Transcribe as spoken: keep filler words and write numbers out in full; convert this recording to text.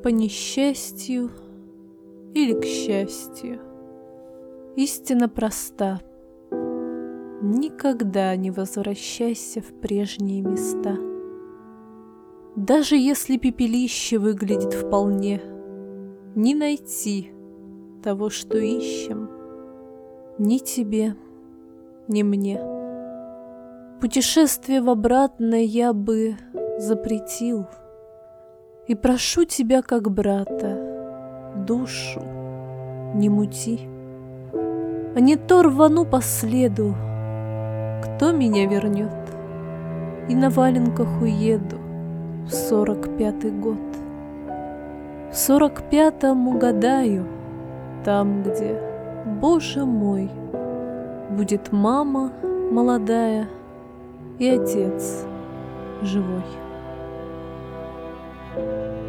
по несчастью или к счастью. Истина проста. Никогда не возвращайся в прежние места. Даже если пепелище выглядит вполне, не найти того, что ищем, ни тебе, ни мне. Путешествие в обратное я бы запретил, и прошу тебя, как брата, душу не мути. А не то рвану по следу, кто меня вернет, и на валенках уеду в сорок пятый год. В сорок пятом угадаю, там, где, Боже мой, будет мама молодая и отец живой.